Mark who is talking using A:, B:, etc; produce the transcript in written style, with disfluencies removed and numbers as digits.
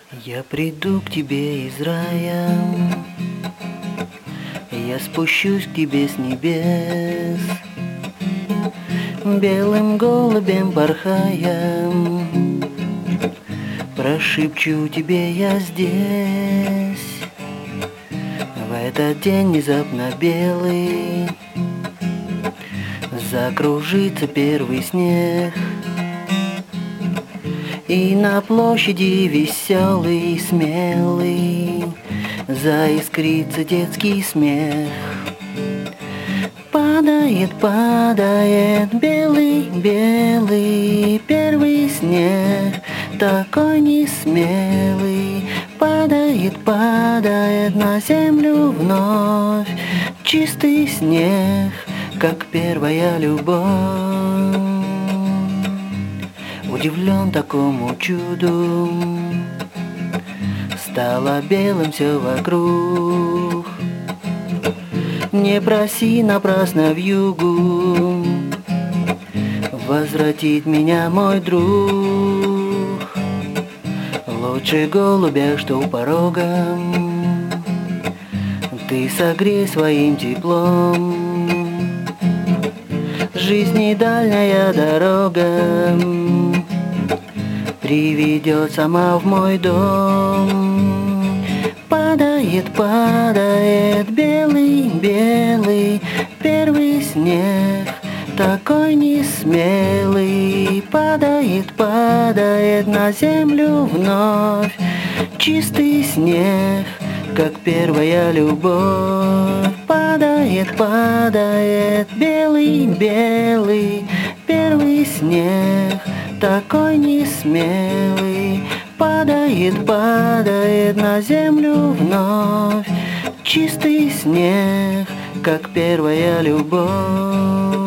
A: Я приду к тебе из рая, я спущусь к тебе с небес, белым голубем порхая, прошепчу тебе я здесь. В этот день внезапно белый закружится первый снег, и на площади веселый, смелый заискрится детский смех. Падает, падает белый, белый первый снег, такой несмелый. Падает, падает на землю вновь чистый снег, как первая любовь. Удивлен такому чуду, стало белым все вокруг. Не проси напрасно вьюгу возвратит меня мой друг. Лучше голубя, что у порога, ты согрей своим теплом. Жизни дальняя дорога приведет сама в мой дом. Падает, падает белый, белый первый снег, такой несмелый. Падает, падает на землю вновь чистый снег, как первая любовь. Падает, падает белый, белый первый снег, такой несмелый. Падает, падает на землю вновь чистый снег, как первая любовь.